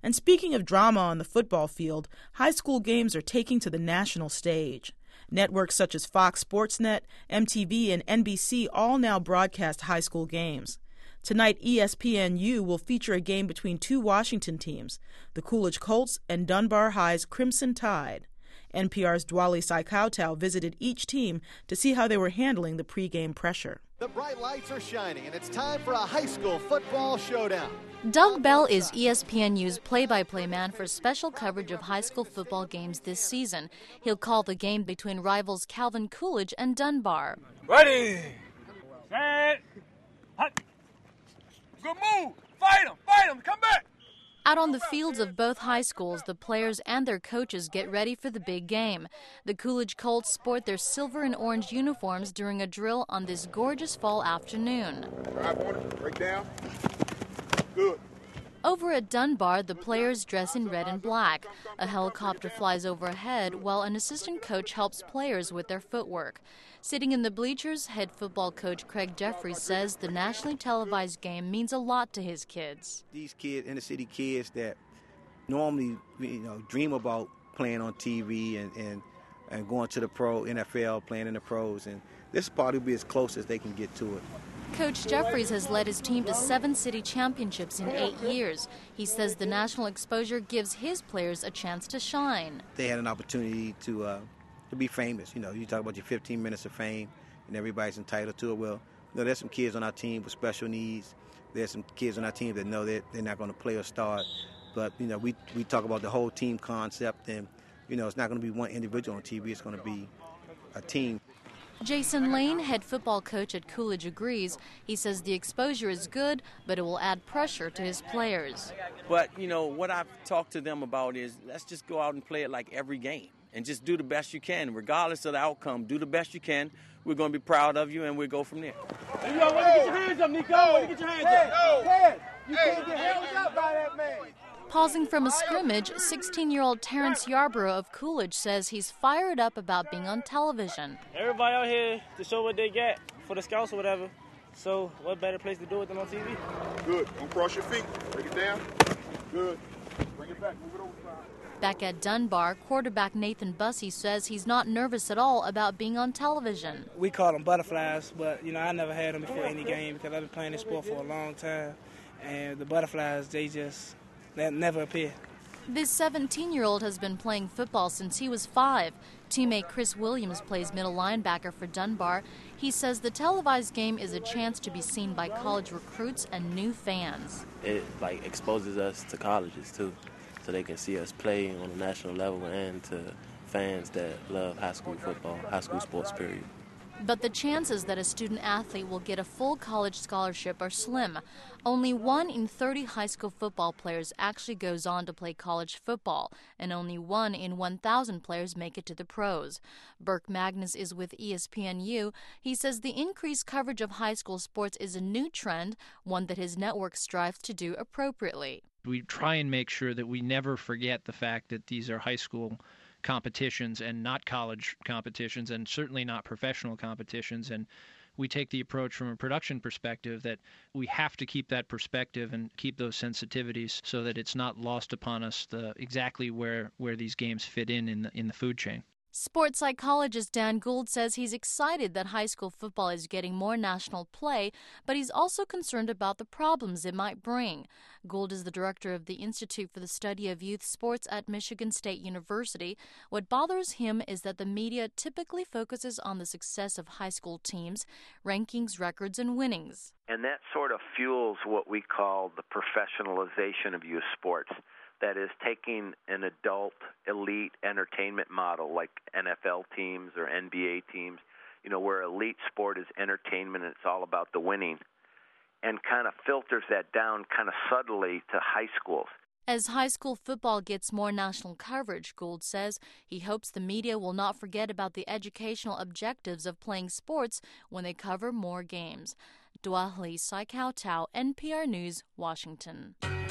And speaking of drama on the football field, high school games are taking to the national stage. Networks such as Fox Sports Net, MTV, and NBC all now broadcast high school games. Tonight, ESPNU will feature a game between two Washington teams, the Coolidge Colts and Dunbar High's Crimson Tide. NPR's Dwali Saikowtow visited each team to see how they were handling the pregame pressure. The bright lights are shining, and it's time for a high school football showdown. Doug Bell is ESPNU's play-by-play man for special coverage of high school football games this season. He'll call the game between rivals Calvin Coolidge and Dunbar. Ready, set, hut. Good move, fight him, come back. Out on the fields of both high schools, the players and their coaches get ready for the big game. The Coolidge Colts sport their silver and orange uniforms during a drill on this gorgeous fall afternoon. Drive on it, break down. Good. Over at Dunbar, the players dress in red and black. A helicopter flies overhead while an assistant coach helps players with their footwork. Sitting in the bleachers, head football coach Craig Jeffries says the nationally televised game means a lot to his kids. These kids, inner city kids that normally dream about playing on TV and going to the pro NFL, playing in the pros, and this probably will be as close as they can get to it. Coach Jeffries has led his team to 7 city championships in 8 years. He says the national exposure gives his players a chance to shine. They had an opportunity to be famous. You talk about your 15 minutes of fame, and everybody's entitled to it. Well, there's some kids on our team with special needs. There's some kids on our team that know that they're not going to play or start. But, we talk about the whole team concept, and, it's not going to be one individual on TV. It's going to be a team. Jason Lane, head football coach at Coolidge, agrees. He says the exposure is good, but it will add pressure to his players. But, what I've talked to them about is let's just go out and play it like every game and just do the best you can. Regardless of the outcome, do the best you can. We're going to be proud of you, and we'll go from there. Hey, yo, way to get your hands up, Nico. Way to get your hands up. You can't get hands up by that man. Pausing from a scrimmage, 16-year-old Terrence Yarborough of Coolidge says he's fired up about being on television. Everybody out here to show what they got for the scouts or whatever. So what better place to do it than on TV? Good. Don't cross your feet. Break it down. Good. Bring it back. Move it over. Back at Dunbar, quarterback Nathan Bussey says he's not nervous at all about being on television. We call them butterflies, but, I never had them before any game because I've been playing this sport for a long time. And the butterflies, they never appear. This 17-year-old has been playing football since he was 5. Teammate Chris Williams plays middle linebacker for Dunbar. He says the televised game is a chance to be seen by college recruits and new fans. It exposes us to colleges too, so they can see us play on a national level and to fans that love high school football, high school sports, period. But the chances that a student-athlete will get a full college scholarship are slim. Only 1 in 30 high school football players actually goes on to play college football, and only 1 in 1,000 players make it to the pros. Burke Magnus is with ESPNU. He says the increased coverage of high school sports is a new trend, one that his network strives to do appropriately. We try and make sure that we never forget the fact that these are high school competitions and not college competitions, and certainly not professional competitions. And we take the approach from a production perspective that we have to keep that perspective and keep those sensitivities so that it's not lost upon us exactly where these games fit in the food chain. Sports psychologist Dan Gould says he's excited that high school football is getting more national play, but he's also concerned about the problems it might bring. Gould is the director of the Institute for the Study of Youth Sports at Michigan State University. What bothers him is that the media typically focuses on the success of high school teams, rankings, records, and winnings. And that sort of fuels what we call the professionalization of youth sports. That is taking an adult elite entertainment model like NFL teams or NBA teams, where elite sport is entertainment and it's all about the winning, and kind of filters that down kind of subtly to high schools. As high school football gets more national coverage, Gould says he hopes the media will not forget about the educational objectives of playing sports when they cover more games. Dwali Saikowtow, NPR News, Washington.